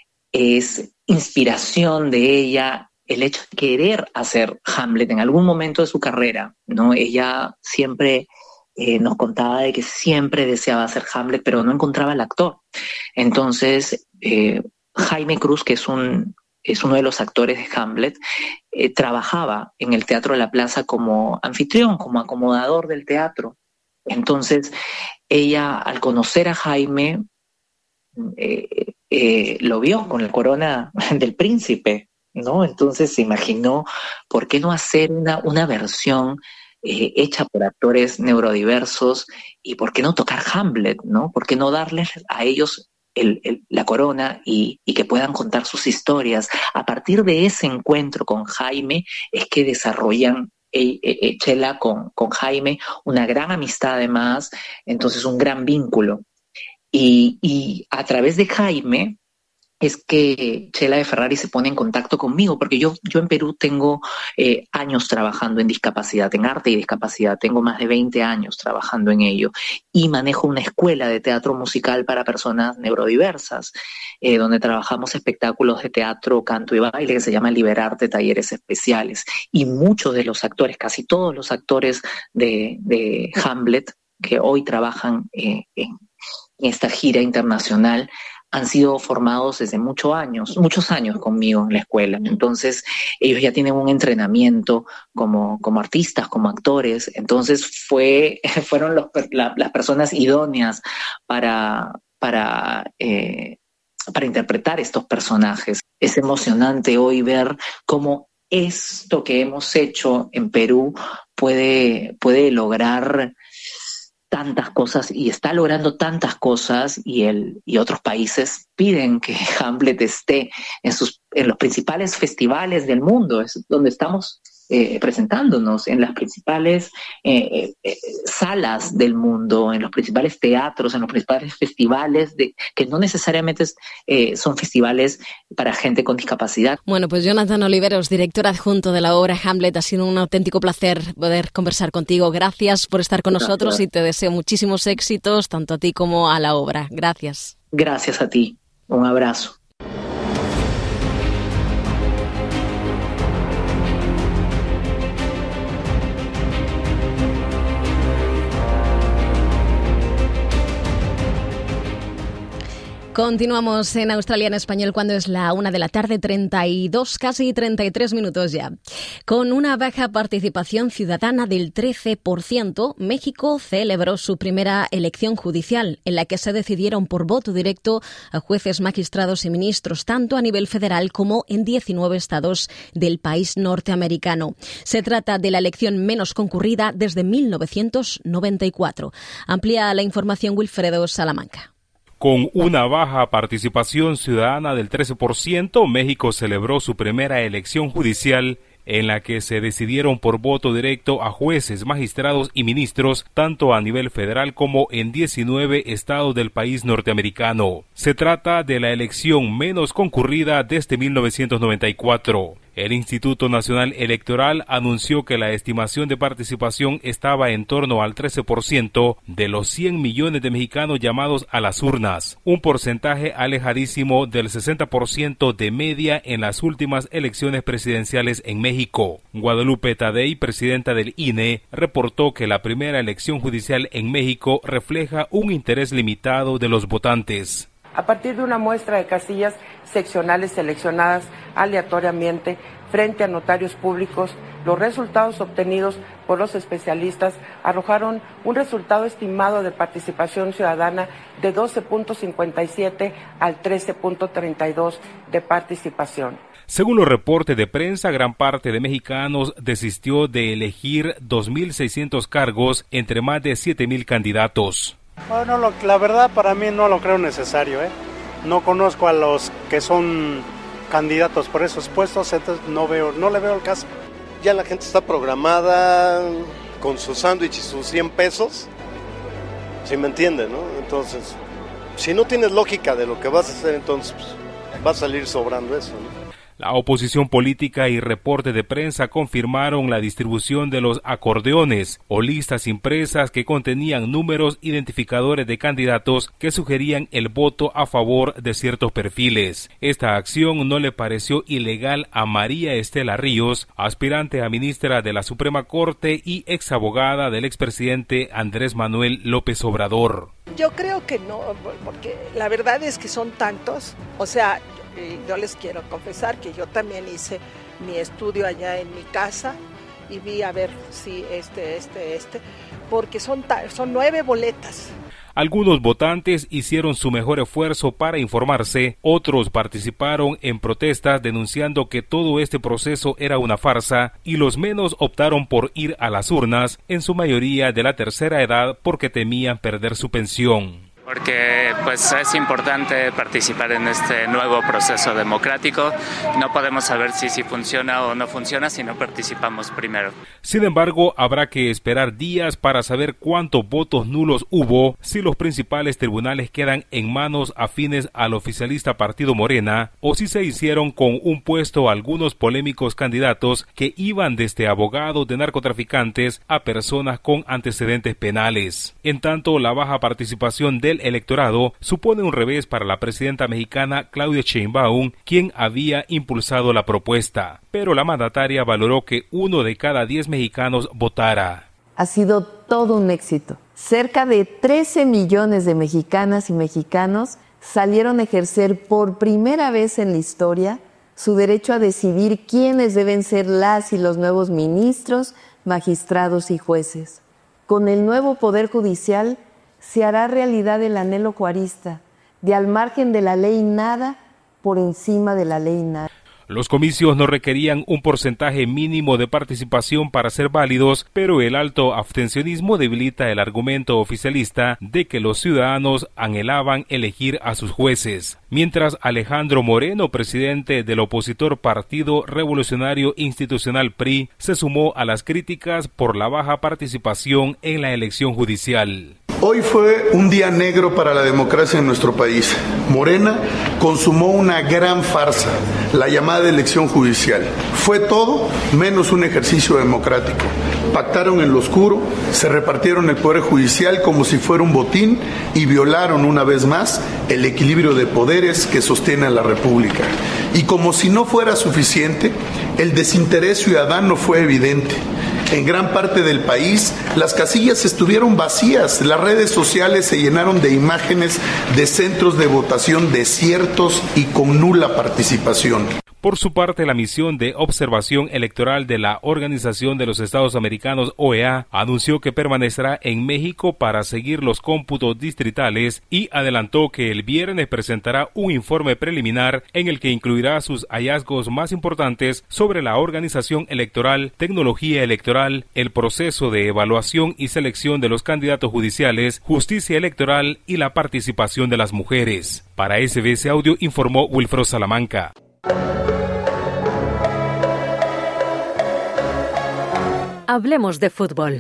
es inspiración de ella el hecho de querer hacer Hamlet en algún momento de su carrera, ¿no? Ella siempre eh, nos contaba de que siempre deseaba hacer Hamlet, pero no encontraba el actor. Entonces, eh, Jaime Cruz, que es, un, es uno de los actores de Hamlet, eh, trabajaba en el Teatro de la Plaza como anfitrión, como acomodador del teatro. Entonces, ella, al conocer a Jaime, eh, eh, lo vio con la corona del príncipe, ¿no? Entonces se imaginó, ¿por qué no hacer una, una versión eh, hecha por actores neurodiversos? ¿Y por qué no tocar Hamlet, ¿no? ¿Por qué no darles a ellos el, el, la corona y, y que puedan contar sus historias? A partir de ese encuentro con Jaime es que desarrollan eh, eh, Chela con, con Jaime una gran amistad además, entonces un gran vínculo. Y, y a través de Jaime es que Chela de Ferrari se pone en contacto conmigo, porque yo, yo en Perú tengo eh, años trabajando en discapacidad, en arte y discapacidad, tengo más de veinte años trabajando en ello, y manejo una escuela de teatro musical para personas neurodiversas, eh, donde trabajamos espectáculos de teatro, canto y baile, que se llama Liberarte Talleres Especiales, y muchos de los actores, casi todos los actores de, de Hamlet, que hoy trabajan eh, en, en esta gira internacional, han sido formados desde muchos años, muchos años conmigo en la escuela. Entonces, ellos ya tienen un entrenamiento como, como artistas, como actores. Entonces, fue, fueron los, la, las personas idóneas para, para, eh, para interpretar estos personajes. Es emocionante hoy ver cómo esto que hemos hecho en Perú puede, puede lograr tantas cosas y está logrando tantas cosas, y el y otros países piden que Hamlet esté en sus en los principales festivales del mundo, es donde estamos eh, presentándonos, en las principales eh, eh, salas del mundo, en los principales teatros, en los principales festivales, de, que no necesariamente eh, son festivales para gente con discapacidad. Bueno, pues Jonathan Oliveros, director adjunto de la obra Hamlet, ha sido un auténtico placer poder conversar contigo. Gracias por estar con Gracias. nosotros y te deseo muchísimos éxitos, tanto a ti como a la obra. Gracias. Gracias a ti. Un abrazo. Continuamos en Australia en español cuando es la una de la tarde, treinta y dos, casi treinta y tres minutos ya. Con una baja participación ciudadana del trece por ciento, México celebró su primera elección judicial, en la que se decidieron por voto directo a jueces, magistrados y ministros, tanto a nivel federal como en diecinueve estados del país norteamericano. Se trata de la elección menos concurrida desde mil novecientos noventa y cuatro. Amplía la información Wilfredo Salamanca. Con una baja participación ciudadana del trece por ciento, México celebró su primera elección judicial en la que se decidieron por voto directo a jueces, magistrados y ministros, tanto a nivel federal como en diecinueve estados del país norteamericano. Se trata de la elección menos concurrida desde mil novecientos noventa y cuatro. El Instituto Nacional Electoral anunció que la estimación de participación estaba en torno al trece por ciento de los cien millones de mexicanos llamados a las urnas, un porcentaje alejadísimo del sesenta por ciento de media en las últimas elecciones presidenciales en México. Guadalupe Tadei, presidenta del I N E, reportó que la primera elección judicial en México refleja un interés limitado de los votantes. A partir de una muestra de casillas seccionales seleccionadas aleatoriamente frente a notarios públicos, los resultados obtenidos por los especialistas arrojaron un resultado estimado de participación ciudadana de doce punto cincuenta y siete al trece punto treinta y dos de participación. Según los reportes de prensa, gran parte de mexicanos desistió de elegir dos mil seiscientos cargos entre más de siete mil candidatos. Bueno, lo, la verdad para mí no lo creo necesario, ¿eh? No conozco a los que son candidatos por esos puestos, entonces no veo, no le veo el caso. Ya la gente está programada con su sándwich y sus cien pesos, si me entiende, ¿no? Entonces, si no tienes lógica de lo que vas a hacer, entonces pues, va a salir sobrando eso, ¿no? La oposición política y reporte de prensa confirmaron la distribución de los acordeones o listas impresas que contenían números identificadores de candidatos que sugerían el voto a favor de ciertos perfiles. Esta acción no le pareció ilegal a María Estela Ríos, aspirante a ministra de la Suprema Corte y exabogada del expresidente Andrés Manuel López Obrador. Yo creo que no, porque la verdad es que son tantos, o sea, yo les quiero confesar que yo también hice mi estudio allá en mi casa y vi a ver si este, este, este, porque son, son nueve boletas. Algunos votantes hicieron su mejor esfuerzo para informarse, otros participaron en protestas denunciando que todo este proceso era una farsa y los menos optaron por ir a las urnas, en su mayoría de la tercera edad porque temían perder su pensión. Porque pues es importante participar en este nuevo proceso democrático. No podemos saber si, si funciona o no funciona si no participamos primero. Sin embargo, habrá que esperar días para saber cuántos votos nulos hubo, si los principales tribunales quedan en manos afines al oficialista partido Morena, o si se hicieron con un puesto algunos polémicos candidatos que iban desde abogados de narcotraficantes a personas con antecedentes penales. En tanto, la baja participación del electorado supone un revés para la presidenta mexicana Claudia Sheinbaum, quien había impulsado la propuesta, pero la mandataria valoró que uno de cada diez mexicanos votara. Ha sido todo un éxito. Cerca de trece millones de mexicanas y mexicanos salieron a ejercer por primera vez en la historia su derecho a decidir quiénes deben ser las y los nuevos ministros, magistrados y jueces. Con el nuevo Poder Judicial se hará realidad el anhelo juarista de al margen de la ley nada, por encima de la ley nada. Los comicios no requerían un porcentaje mínimo de participación para ser válidos, pero el alto abstencionismo debilita el argumento oficialista de que los ciudadanos anhelaban elegir a sus jueces. Mientras Alejandro Moreno, presidente del opositor Partido Revolucionario Institucional P R I, se sumó a las críticas por la baja participación en la elección judicial. Hoy fue un día negro para la democracia en nuestro país. Morena consumó una gran farsa, la llamada elección judicial. Fue todo menos un ejercicio democrático. Pactaron en lo oscuro, se repartieron el poder judicial como si fuera un botín y violaron una vez más el equilibrio de poderes que sostiene a la República. Y como si no fuera suficiente, el desinterés ciudadano fue evidente. En gran parte del país, las casillas estuvieron vacías. Las redes sociales se llenaron de imágenes de centros de votación desiertos y con nula participación. Por su parte, la misión de observación electoral de la Organización de los Estados Americanos, O E A, anunció que permanecerá en México para seguir los cómputos distritales y adelantó que el viernes presentará un informe preliminar en el que incluirá sus hallazgos más importantes sobre la organización electoral, tecnología electoral, el proceso de evaluación y selección de los candidatos judiciales, justicia electoral y la participación de las mujeres. Para S B S Audio informó Wilfredo Salamanca. Hablemos de fútbol.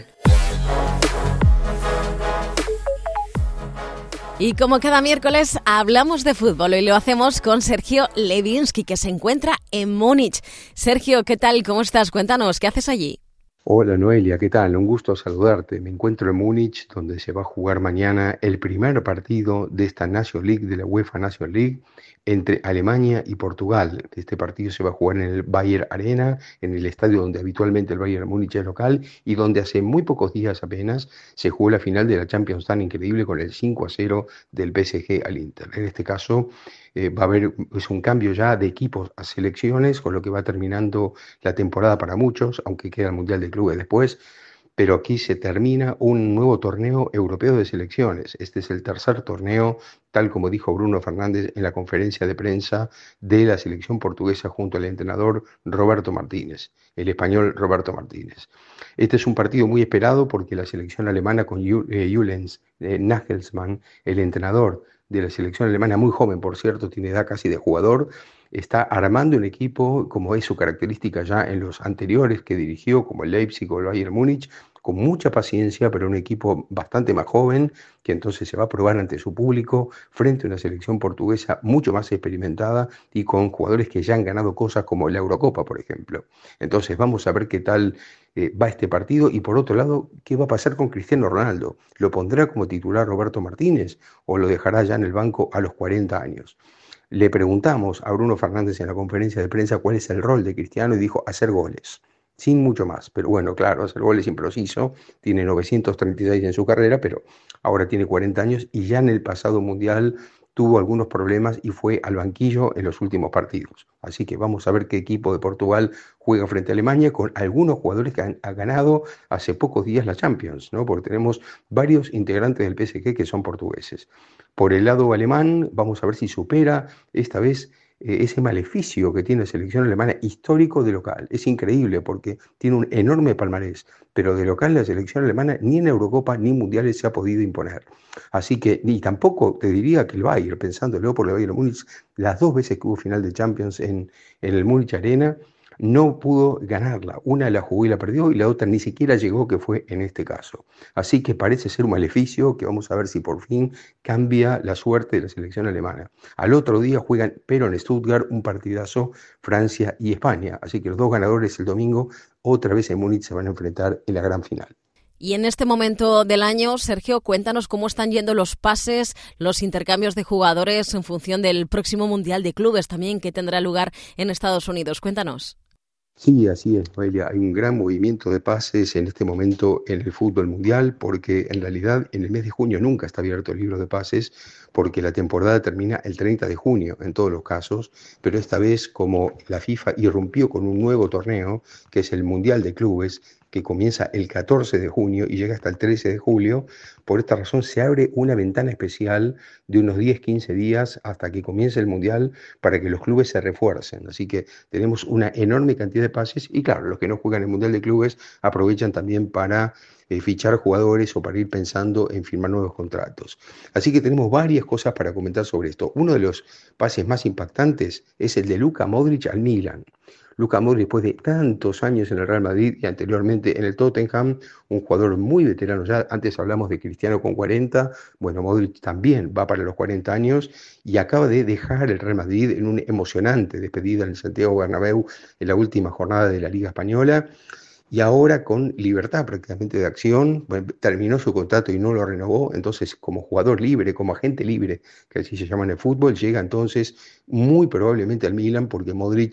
Y como cada miércoles hablamos de fútbol y lo hacemos con Sergio Levinsky, que se encuentra en Múnich. Sergio, ¿qué tal? ¿Cómo estás? Cuéntanos, ¿qué haces allí? Hola Noelia, ¿qué tal? Un gusto saludarte. Me encuentro en Múnich, donde se va a jugar mañana el primer partido de esta National League, de la UEFA National League, entre Alemania y Portugal. Este partido se va a jugar en el Bayer Arena, en el estadio donde habitualmente el Bayern Múnich es local y donde hace muy pocos días apenas se jugó la final de la Champions tan increíble con el cinco a cero del P S G al Inter. En este caso eh, va a haber es un cambio ya de equipos a selecciones, con lo que va terminando la temporada para muchos, aunque queda el Mundial de Clubes después. Pero aquí se termina un nuevo torneo europeo de selecciones. Este es el tercer torneo, tal como dijo Bruno Fernández en la conferencia de prensa de la selección portuguesa junto al entrenador Roberto Martínez, el español Roberto Martínez. Este es un partido muy esperado porque la selección alemana con Julian eh, Nagelsmann, el entrenador de la selección alemana, muy joven por cierto, tiene edad casi de jugador, está armando un equipo, como es su característica ya en los anteriores que dirigió, como el Leipzig o el Bayern Múnich, con mucha paciencia, pero un equipo bastante más joven, que entonces se va a probar ante su público, frente a una selección portuguesa mucho más experimentada y con jugadores que ya han ganado cosas como la Eurocopa, por ejemplo. Entonces vamos a ver qué tal eh, va este partido y por otro lado, qué va a pasar con Cristiano Ronaldo. ¿Lo pondrá como titular Roberto Martínez o lo dejará ya en el banco a los cuarenta años? Le preguntamos a Bruno Fernández en la conferencia de prensa cuál es el rol de Cristiano y dijo hacer goles, sin mucho más. Pero bueno, claro, hacer goles siempre los hizo, tiene novecientos treinta y seis en su carrera, pero ahora tiene cuarenta años y ya en el pasado mundial tuvo algunos problemas y fue al banquillo en los últimos partidos. Así que vamos a ver qué equipo de Portugal juega frente a Alemania con algunos jugadores que han, han ganado hace pocos días la Champions, ¿no? Porque tenemos varios integrantes del P S G que son portugueses. Por el lado alemán, vamos a ver si supera esta vez eh, ese maleficio que tiene la selección alemana histórico de local. Es increíble porque tiene un enorme palmarés, pero de local la selección alemana ni en Eurocopa ni en Mundiales se ha podido imponer. Así que, ni tampoco te diría que el Bayern, pensándolo por el Bayern Múnich, las dos veces que hubo final de Champions en, en el Múnich Arena, no pudo ganarla. Una la jugó y la perdió y la otra ni siquiera llegó, que fue en este caso. Así que parece ser un maleficio que vamos a ver si por fin cambia la suerte de la selección alemana. Al otro día juegan, pero en Stuttgart, un partidazo Francia y España. Así que los dos ganadores el domingo otra vez en Múnich se van a enfrentar en la gran final. Y en este momento del año, Sergio, cuéntanos cómo están yendo los pases, los intercambios de jugadores en función del próximo Mundial de Clubes también que tendrá lugar en Estados Unidos. Cuéntanos. Sí, así es, Noelia. Hay un gran movimiento de pases en este momento en el fútbol mundial porque en realidad en el mes de junio nunca está abierto el libro de pases porque la temporada termina el treinta de junio en todos los casos, pero esta vez como la FIFA irrumpió con un nuevo torneo que es el Mundial de Clubes que comienza el catorce de junio y llega hasta el trece de julio, por esta razón se abre una ventana especial de unos diez a quince días hasta que comience el Mundial para que los clubes se refuercen. Así que tenemos una enorme cantidad de pases y claro, los que no juegan el Mundial de Clubes aprovechan también para eh, fichar jugadores o para ir pensando en firmar nuevos contratos. Así que tenemos varias cosas para comentar sobre esto. Uno de los pases más impactantes es el de Luka Modric al Milan. Luka Modric, después de tantos años en el Real Madrid y anteriormente en el Tottenham, un jugador muy veterano ya, antes hablamos de Cristiano con cuarenta, bueno, Modric también va para los cuarenta años y acaba de dejar el Real Madrid en una emocionante despedida en el Santiago Bernabéu en la última jornada de la Liga Española y ahora con libertad prácticamente de acción, bueno, terminó su contrato y no lo renovó, entonces como jugador libre, como agente libre, que así se llama en el fútbol, llega entonces muy probablemente al Milan porque Modric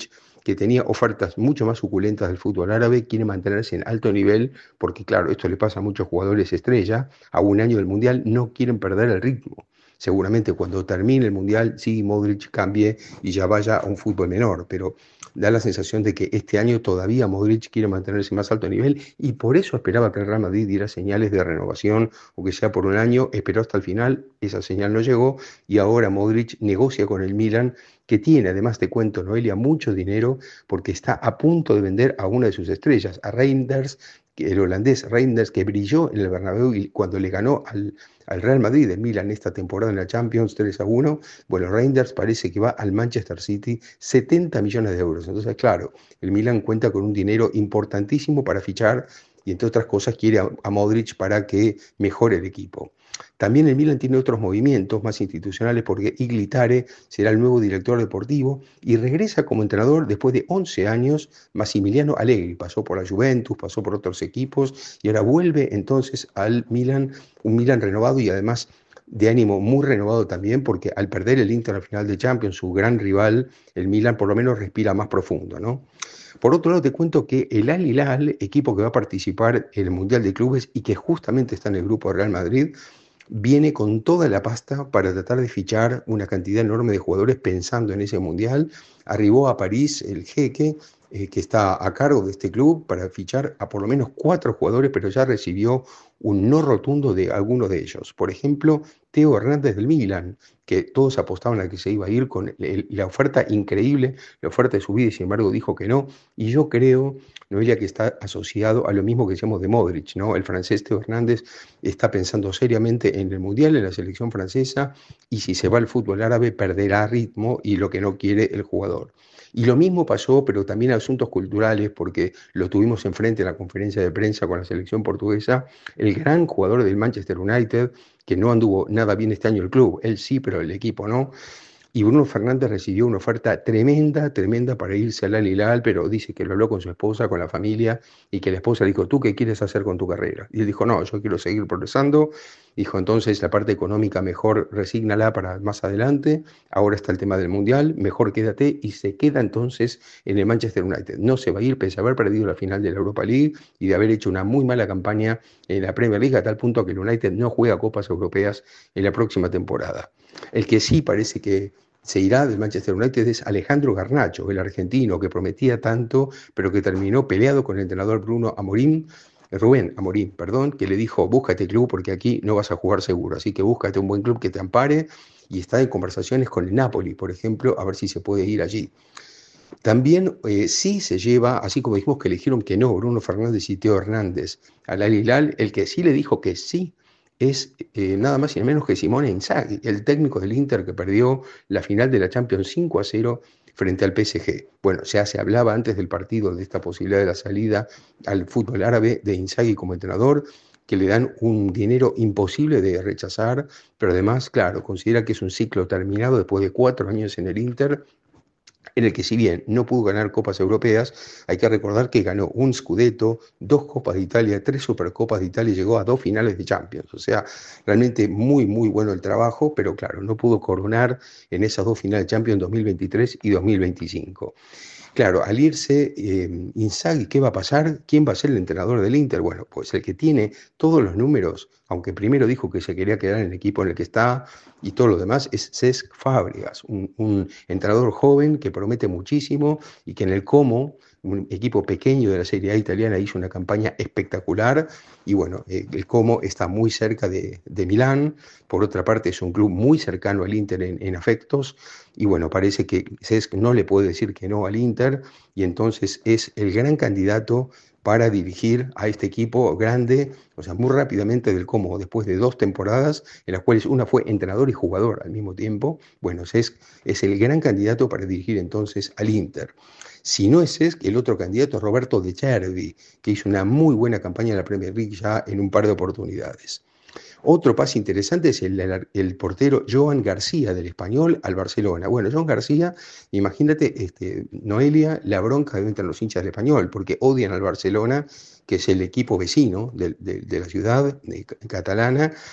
que tenía ofertas mucho más suculentas del fútbol árabe, quiere mantenerse en alto nivel, porque claro, esto le pasa a muchos jugadores estrella, a un año del Mundial no quieren perder el ritmo. Seguramente cuando termine el Mundial, sí, Modric cambie y ya vaya a un fútbol menor, pero da la sensación de que este año todavía Modric quiere mantenerse más alto nivel y por eso esperaba que el Real Madrid diera señales de renovación o que sea por un año, esperó hasta el final, esa señal no llegó y ahora Modric negocia con el Milan, que tiene, además te cuento, Noelia, mucho dinero porque está a punto de vender a una de sus estrellas, a Reinders, el holandés Reinders, que brilló en el Bernabéu y cuando le ganó al, al Real Madrid, el Milan, esta temporada en la Champions tres a uno, bueno, Reinders parece que va al Manchester City, setenta millones de euros. Entonces, claro, el Milan cuenta con un dinero importantísimo para fichar y, entre otras cosas, quiere a, a Modric para que mejore el equipo. También el Milan tiene otros movimientos más institucionales porque Iglitare será el nuevo director deportivo y regresa como entrenador después de once años Massimiliano Allegri. Pasó por la Juventus, pasó por otros equipos y ahora vuelve entonces al Milan, un Milan renovado y además de ánimo muy renovado también porque al perder el Inter al final de Champions, su gran rival, el Milan por lo menos respira más profundo, ¿no? Por otro lado, te cuento que el Al Hilal, equipo que va a participar en el Mundial de Clubes y que justamente está en el grupo de Real Madrid, viene con toda la pasta para tratar de fichar una cantidad enorme de jugadores pensando en ese Mundial. Arribó a París el jeque, eh, que está a cargo de este club, para fichar a por lo menos cuatro jugadores, pero ya recibió un no rotundo de algunos de ellos. Por ejemplo, Theo Hernández del Milan, que todos apostaban a que se iba a ir con el, la oferta increíble, la oferta de su vida, y sin embargo dijo que no. Y yo creo, Noelia, que está asociado a lo mismo que decíamos de Modric, ¿no? El francés Theo Hernández está pensando seriamente en el Mundial, en la selección francesa, y si se va al fútbol árabe perderá ritmo y lo que no quiere el jugador. Y lo mismo pasó, pero también asuntos culturales, porque lo tuvimos enfrente en la conferencia de prensa con la selección portuguesa, el gran jugador del Manchester United, que no anduvo nada bien este año el club, él sí, pero el equipo no. Y Bruno Fernández recibió una oferta tremenda, tremenda para irse al Al Hilal, pero dice que lo habló con su esposa, con la familia, y que la esposa le dijo, ¿tú qué quieres hacer con tu carrera? Y él dijo, no, yo quiero seguir progresando. Dijo, entonces la parte económica mejor resígnala para más adelante. Ahora está el tema del Mundial, mejor quédate. Y se queda entonces en el Manchester United. No se va a ir pese a haber perdido la final de la Europa League y de haber hecho una muy mala campaña en la Premier League, a tal punto que el United no juega copas europeas en la próxima temporada. El que sí parece que se irá del Manchester United es Alejandro Garnacho, el argentino que prometía tanto, pero que terminó peleado con el entrenador Bruno Amorim, Rubén Amorim, perdón, que le dijo, búscate club porque aquí no vas a jugar seguro, así que búscate un buen club que te ampare, y está en conversaciones con el Napoli, por ejemplo, a ver si se puede ir allí. También eh, sí se lleva, así como dijimos que eligieron que no, Bruno Fernández y Theo Hernández al Al Hilal, el que sí le dijo que sí es eh, nada más y nada menos que Simone Inzaghi, el técnico del Inter que perdió la final de la Champions cinco a cero frente al P S G. Bueno, ya se hablaba antes del partido de esta posibilidad de la salida al fútbol árabe de Inzaghi como entrenador, que le dan un dinero imposible de rechazar, pero además, claro, considera que es un ciclo terminado después de cuatro años en el Inter, en el que si bien no pudo ganar copas europeas, hay que recordar que ganó un Scudetto, dos Copas de Italia, tres Supercopas de Italia y llegó a dos finales de Champions. O sea, realmente muy, muy bueno el trabajo, pero claro, no pudo coronar en esas dos finales de Champions dos mil veintitrés y dos mil veinticinco. Claro, al irse eh, Inzaghi, ¿qué va a pasar? ¿Quién va a ser el entrenador del Inter? Bueno, pues el que tiene todos los números, aunque primero dijo que se quería quedar en el equipo en el que está y todo lo demás, es Cesc Fábregas, un, un entrenador joven que promete muchísimo y que en el Como, un equipo pequeño de la Serie A italiana, hizo una campaña espectacular y bueno, eh, el Como está muy cerca de, de Milán, por otra parte es un club muy cercano al Inter en, en afectos y bueno, parece que Cesc no le puede decir que no al Inter y entonces es el gran candidato para dirigir a este equipo grande, o sea, muy rápidamente del Como, después de dos temporadas, en las cuales una fue entrenador y jugador al mismo tiempo. Bueno, Cesc es el gran candidato para dirigir entonces al Inter. Si no es Cesc, el otro candidato es Roberto De Zerbi, que hizo una muy buena campaña en la Premier League ya en un par de oportunidades. Otro pase interesante es el, el, el portero Joan García del Español al Barcelona. Bueno, Joan García, imagínate, este, Noelia, la bronca deben tener los hinchas del Español, porque odian al Barcelona, que es el equipo vecino de, de, de la ciudad de, catalana,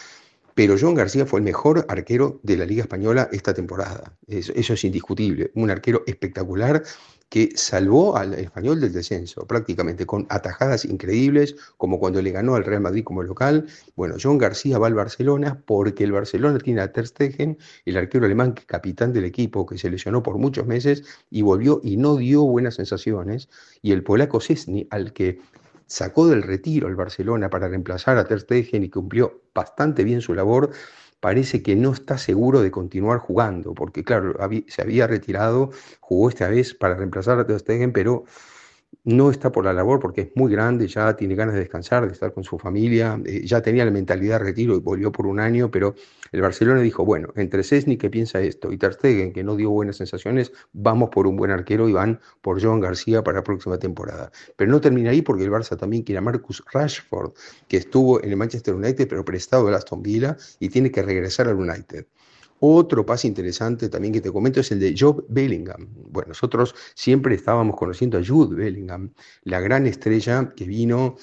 Pero Joan García fue el mejor arquero de la Liga Española esta temporada. Eso, eso es indiscutible. Un arquero espectacular que salvó al Español del descenso, prácticamente con atajadas increíbles, como cuando le ganó al Real Madrid como local. Bueno, Joan García va al Barcelona porque el Barcelona tiene a Ter Stegen, el arquero alemán, capitán del equipo, que se lesionó por muchos meses y volvió y no dio buenas sensaciones. Y el polaco Szczęsny, al que sacó del retiro el Barcelona para reemplazar a Ter Stegen y cumplió bastante bien su labor, parece que no está seguro de continuar jugando, porque claro, había, se había retirado, jugó esta vez para reemplazar a Ter Stegen, pero no está por la labor porque es muy grande, ya tiene ganas de descansar, de estar con su familia, eh, ya tenía la mentalidad de retiro y volvió por un año, pero el Barcelona dijo, bueno, entre Szczęsny, que piensa esto, y Ter Stegen, que no dio buenas sensaciones, vamos por un buen arquero y van por Joan García para la próxima temporada. Pero no termina ahí porque el Barça también quiere a Marcus Rashford, que estuvo en el Manchester United, pero prestado del Aston Villa, y tiene que regresar al United. Otro pase interesante también que te comento es el de Jude Bellingham. Bueno, nosotros siempre estábamos conociendo a Jude Bellingham, la gran estrella que vino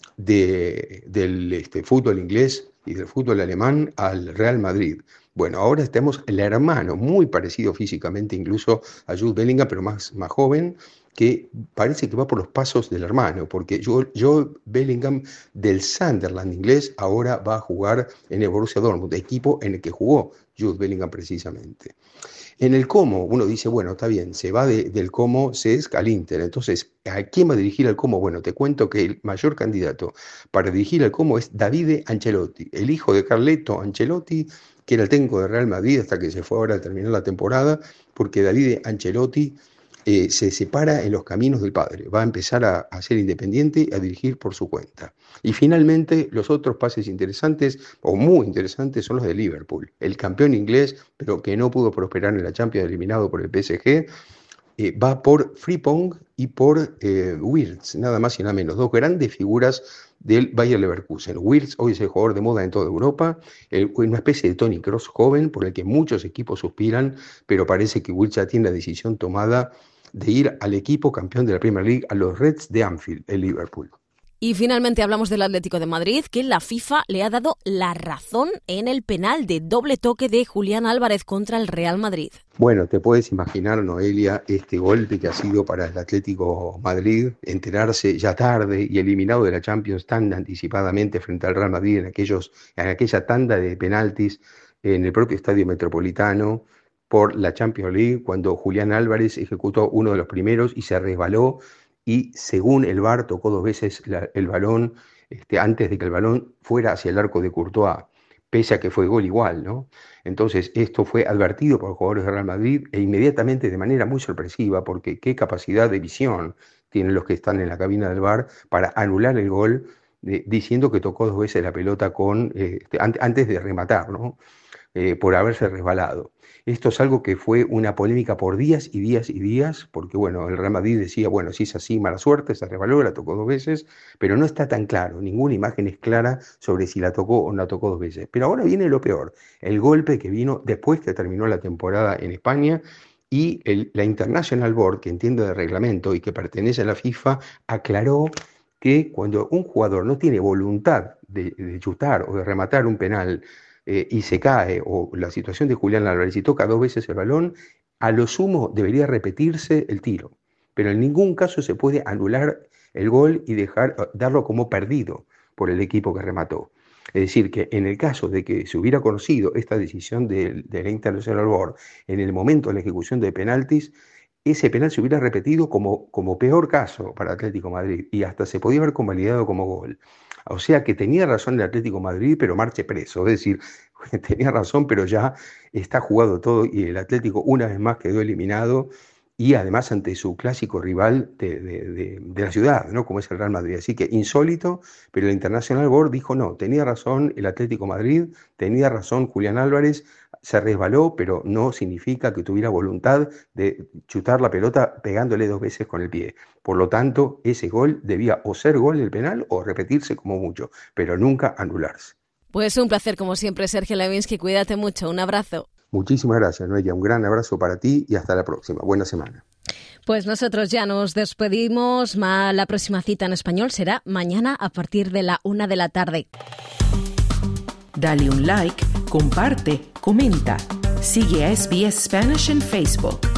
de, del este, fútbol inglés y del fútbol alemán al Real Madrid. Bueno, ahora tenemos el hermano, muy parecido físicamente incluso a Jude Bellingham, pero más, más joven, que parece que va por los pasos del hermano, porque Jude, Jude Bellingham del Sunderland inglés ahora va a jugar en el Borussia Dortmund, equipo en el que jugó Jude Bellingham precisamente. En el Como, uno dice, bueno, está bien, se va de, del Como Cesc al Inter, entonces, ¿a quién va a dirigir al Como? Bueno, te cuento que el mayor candidato para dirigir al Como es Davide Ancelotti, el hijo de Carleto Ancelotti, que era el técnico de Real Madrid hasta que se fue ahora a terminar la temporada, porque Davide Ancelotti eh, se separa en los caminos del padre, va a empezar a, a ser independiente y a dirigir por su cuenta. Y finalmente, los otros pases interesantes, o muy interesantes, son los de Liverpool, el campeón inglés, pero que no pudo prosperar en la Champions, eliminado por el P S G, eh, va por Frimpong y por eh, Wirtz, nada más y nada menos, dos grandes figuras del Bayer Leverkusen. Wirtz hoy es el jugador de moda en toda Europa, el, una especie de Toni Kroos joven, por el que muchos equipos suspiran, pero parece que Wirtz ya tiene la decisión tomada de ir al equipo campeón de la Premier League, a los Reds de Anfield, el Liverpool. Y finalmente hablamos del Atlético de Madrid, que la FIFA le ha dado la razón en el penal de doble toque de Julián Álvarez contra el Real Madrid. Bueno, te puedes imaginar, Noelia, este golpe que ha sido para el Atlético Madrid, enterarse ya tarde y eliminado de la Champions tan anticipadamente frente al Real Madrid en, aquellos, en aquella tanda de penaltis en el propio Estadio Metropolitano por la Champions League, cuando Julián Álvarez ejecutó uno de los primeros y se resbaló, y según el V A R tocó dos veces la, el balón este, antes de que el balón fuera hacia el arco de Courtois, pese a que fue gol igual, ¿no? Entonces esto fue advertido por los jugadores de Real Madrid e inmediatamente de manera muy sorpresiva, porque qué capacidad de visión tienen los que están en la cabina del V A R para anular el gol, de, diciendo que tocó dos veces la pelota con, eh, an- antes de rematar, ¿no? Eh, por haberse resbalado. Esto es algo que fue una polémica por días y días y días, porque bueno, el Real Madrid decía, bueno, si es así, mala suerte, se resbaló, la tocó dos veces, pero no está tan claro, ninguna imagen es clara sobre si la tocó o no la tocó dos veces. Pero ahora viene lo peor, el golpe que vino después que terminó la temporada en España, y el, la International Board, que entiende de reglamento y que pertenece a la FIFA, aclaró que cuando un jugador no tiene voluntad de, de chutar o de rematar un penal, Eh, y se cae, o la situación de Julián Álvarez y toca dos veces el balón, a lo sumo debería repetirse el tiro, pero en ningún caso se puede anular el gol y dejar, darlo como perdido por el equipo que remató. Es decir, que en el caso de que se hubiera conocido esta decisión de, de la International Board en el momento de la ejecución de penaltis, ese penal se hubiera repetido como, como peor caso para Atlético Madrid y hasta se podía haber convalidado como gol. O sea que tenía razón el Atlético Madrid, pero marche preso. Es decir, tenía razón, pero ya está jugado todo y el Atlético una vez más quedó eliminado, y además ante su clásico rival de, de, de, de la ciudad, ¿no? Como es el Real Madrid. Así que insólito, pero la International Board dijo no, tenía razón el Atlético Madrid, tenía razón Julián Álvarez, se resbaló, pero no significa que tuviera voluntad de chutar la pelota pegándole dos veces con el pie. Por lo tanto, ese gol debía o ser gol del penal o repetirse como mucho, pero nunca anularse. Pues un placer como siempre, Sergio Levinsky, cuídate mucho, un abrazo. Muchísimas gracias, Noelia, un gran abrazo para ti y hasta la próxima. Buena semana. Pues nosotros ya nos despedimos. La próxima cita en español será mañana a partir de la una de la tarde. Dale un like, comparte, comenta. Sigue a S B S Spanish en Facebook.